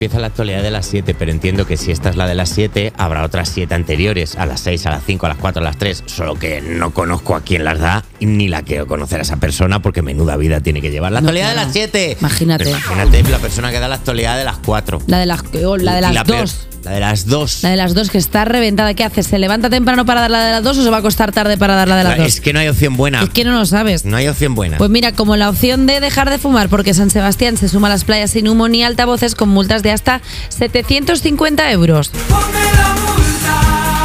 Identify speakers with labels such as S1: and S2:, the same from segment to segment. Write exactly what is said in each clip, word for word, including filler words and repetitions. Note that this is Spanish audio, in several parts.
S1: Empieza la actualidad de las siete, pero entiendo que si esta es la de las siete, habrá otras siete anteriores, a las seis, a las cinco, a las cuatro, a las tres, solo que no conozco a quién las da ni la quiero conocer a esa persona porque menuda vida tiene que llevar. La actualidad no, claro. de las siete.
S2: Imagínate.
S1: Pero imagínate la persona que da la actualidad de las cuatro.
S2: La de las, oh, la de las
S1: la
S2: dos.
S1: Peor, la de las dos.
S2: La de las dos que está reventada. ¿Qué hace? ¿Se levanta temprano para dar la de las dos o se va a acostar tarde para dar la de las
S1: la,
S2: dos?
S1: Es que no hay opción buena.
S2: Es que no lo sabes.
S1: No hay opción buena.
S2: Pues mira, como la opción de dejar de fumar porque San Sebastián se suma a las playas sin humo ni altavoces con multas de hasta setecientos cincuenta euros.
S3: Ponme la multa.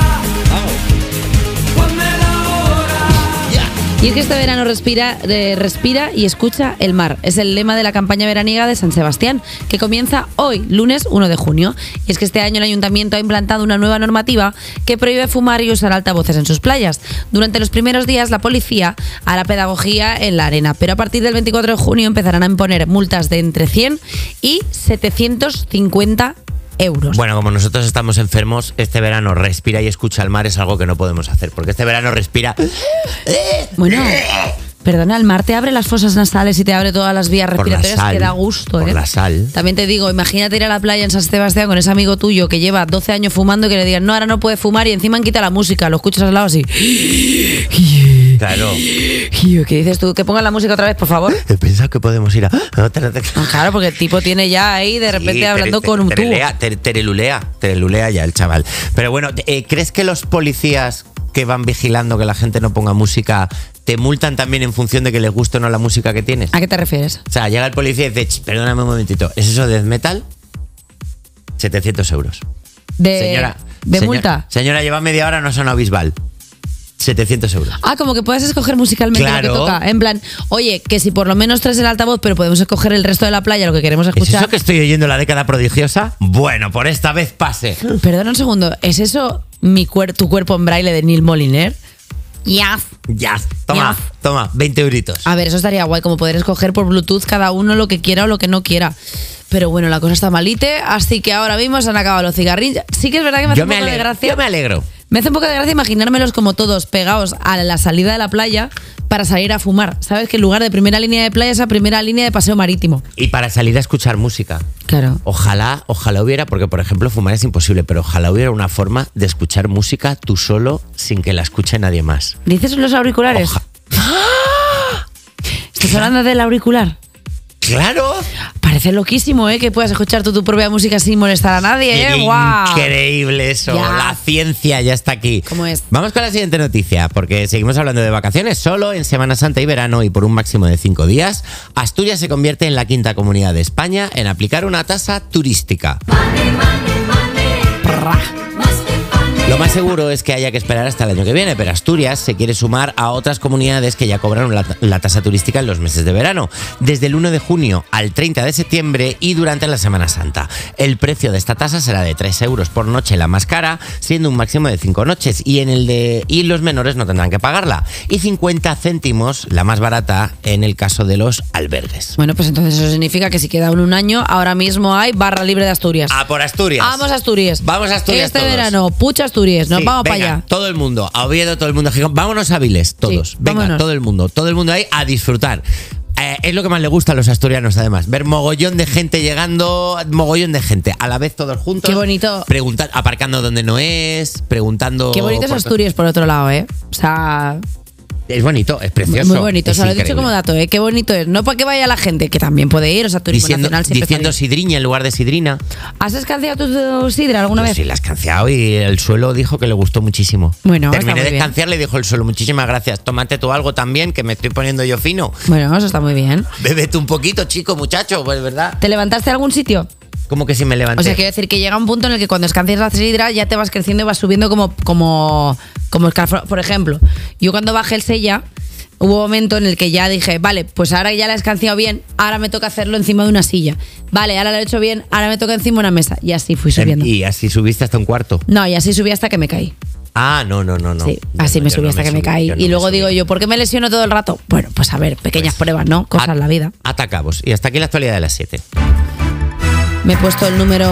S3: Ponme la hora.
S1: Yeah.
S2: Y es que este verano respira, eh, respira y escucha el mar. Es el lema de la campaña veraniega de San Sebastián, que comienza hoy, lunes uno de junio. Y es que este año el ayuntamiento ha implantado una nueva normativa que prohíbe fumar y usar altavoces en sus playas. Durante los primeros días la policía hará pedagogía en la arena, pero a partir del veinticuatro de junio empezarán a imponer multas de entre cien y setecientos cincuenta euros.
S1: Bueno, como nosotros estamos enfermos, este verano respira y escucha el mar es algo que no podemos hacer, porque este verano respira...
S2: Bueno, perdona, el mar te abre las fosas nasales y te abre todas las vías respiratorias,
S1: sal,
S2: que da gusto, ¿eh?
S1: Por la sal.
S2: También te digo, imagínate ir a la playa en San Sebastián con ese amigo tuyo que lleva doce años fumando y que le digan, no, ahora no puede fumar y encima han quitado la música, lo escuchas al lado así.
S1: Claro.
S2: ¿Qué dices tú? Que pongan la música otra vez, por favor.
S1: He pensado que podemos ir a... No, te, te...
S2: Claro, porque el tipo tiene ya ahí de repente
S1: sí,
S2: hablando
S1: tere,
S2: con un tubo.
S1: Terelea, ter, terelulea, terelulea ya el chaval. Pero bueno, eh, ¿crees que los policías que van vigilando que la gente no ponga música te multan también en función de que les guste o no la música que tienes?
S2: ¿A qué te refieres?
S1: O sea, llega el policía y dice, perdóname un momentito, ¿es eso death metal? setecientos euros.
S2: De,
S1: señora,
S2: de
S1: señora,
S2: multa.
S1: Señora, lleva media hora, no suena Bisbal. setecientos euros.
S2: Ah, como que puedes escoger musicalmente
S1: claro.
S2: lo que toca. En plan, oye, que si por lo menos traes el altavoz, pero podemos escoger el resto de la playa, lo que queremos escuchar.
S1: ¿Es eso que estoy oyendo la década prodigiosa? Bueno, por esta vez pase.
S2: Perdona un segundo, ¿es eso mi cuer tu cuerpo en braille de Neil Moliner? Ya.
S1: Ya, toma,
S2: Ya.
S1: toma, veinte euritos.
S2: A ver, eso estaría guay, como poder escoger por Bluetooth cada uno lo que quiera o lo que no quiera. Pero bueno, la cosa está malite, así que ahora mismo se han acabado los cigarrillos. Sí que es verdad que me hace
S1: yo
S2: un
S1: me
S2: poco
S1: alegro,
S2: de gracia.
S1: Yo me alegro.
S2: Me hace un poco de gracia imaginármelos como todos pegados a la salida de la playa para salir a fumar. ¿Sabes? Que en lugar de primera línea de playa es a primera línea de paseo marítimo.
S1: Y para salir a escuchar música.
S2: Claro.
S1: Ojalá, ojalá hubiera, porque por ejemplo fumar es imposible, pero ojalá hubiera una forma de escuchar música tú solo sin que la escuche nadie más.
S2: ¿Dices los auriculares?
S1: Oja-
S2: ¿Estás hablando del auricular?
S1: ¡Claro!
S2: Parece loquísimo, ¿eh? Que puedas escuchar tú tu propia música sin molestar a nadie, ¿eh?
S1: Qué
S2: ¡Guau!
S1: increíble eso.
S2: Ya.
S1: La ciencia ya está aquí.
S2: ¿Cómo es?
S1: Vamos con la siguiente noticia, porque seguimos hablando de vacaciones solo en Semana Santa y verano y por un máximo de cinco días. Asturias se convierte en la quinta comunidad de España en aplicar una tasa turística.
S2: Prrra.
S1: Lo más seguro es que haya que esperar hasta el año que viene, pero Asturias se quiere sumar a otras comunidades que ya cobraron la, la tasa turística en los meses de verano, desde el uno de junio al treinta de septiembre y durante la Semana Santa. El precio de esta tasa será de tres euros por noche, la más cara, siendo un máximo de cinco noches, y en el de y los menores no tendrán que pagarla, y cincuenta céntimos, la más barata, en el caso de los albergues.
S2: Bueno, pues entonces eso significa que si queda un, un año, ahora mismo hay barra libre de Asturias.
S1: ¡A por Asturias!
S2: Vamos a Asturias.
S1: Vamos a Asturias
S2: Este
S1: todos.
S2: verano, pucha Asturias, nos
S1: Sí,
S2: vamos
S1: venga,
S2: para allá.
S1: todo el mundo, a Oviedo, todo el mundo a Gijón. Vámonos a Viles, todos.
S2: Sí,
S1: venga,
S2: vámonos.
S1: todo el mundo, todo el mundo ahí a disfrutar. Eh, es lo que más le gusta a los asturianos, además. Ver mogollón de gente llegando, mogollón de gente, a la vez todos juntos.
S2: Qué bonito.
S1: Preguntar, aparcando donde no es, preguntando.
S2: Qué bonito es
S1: por-
S2: Asturias, por otro lado, ¿eh? O sea,
S1: Es bonito, es precioso.
S2: muy bonito. O
S1: es
S2: sea, lo he dicho
S1: increíble.
S2: como dato, ¿eh? Qué bonito es. No para que vaya la gente, que también puede ir, o sea, turismo
S1: Diciendo,
S2: nacional siempre
S1: diciendo
S2: está bien.
S1: sidriña en lugar de sidrina.
S2: ¿Has escanciado tu sidra alguna
S1: Pues
S2: vez?
S1: sí, la has canciado y el suelo dijo que le gustó muchísimo.
S2: Bueno, está
S1: Terminé
S2: muy
S1: de
S2: bien.
S1: escanciar, le dijo el suelo, muchísimas gracias. Tómate tú algo también, que me estoy poniendo yo fino.
S2: Bueno, eso está muy bien.
S1: Bébete un poquito, chico, muchacho, pues verdad.
S2: ¿Te levantaste a algún sitio?
S1: Como que si me levanté.
S2: O sea, quiero decir que llega un punto en el que cuando escancias la sidra ya te vas creciendo y vas subiendo como como como escalafón. Por ejemplo, yo cuando bajé el Sella, hubo un momento en el que ya dije, vale, pues ahora ya la he escanciado bien, ahora me toca hacerlo encima de una silla. Vale, ahora lo he hecho bien, ahora me toca encima de una mesa. Y así fui subiendo.
S1: Y así subiste hasta un cuarto.
S2: No, y así subí hasta que me caí.
S1: Ah, no, no, no, no.
S2: Sí,
S1: Yo
S2: así
S1: no,
S2: me
S1: yo
S2: subí
S1: no
S2: hasta que me
S1: subí,
S2: caí.
S1: yo no
S2: Y
S1: me
S2: luego
S1: subí.
S2: digo yo, ¿por qué me lesiono todo el rato? Bueno, pues a ver, pequeñas
S1: Pues,
S2: pruebas, ¿no? Cosas
S1: At-
S2: en la vida.
S1: Atacabos. Y hasta aquí la actualidad de las siete.
S2: Me he puesto el número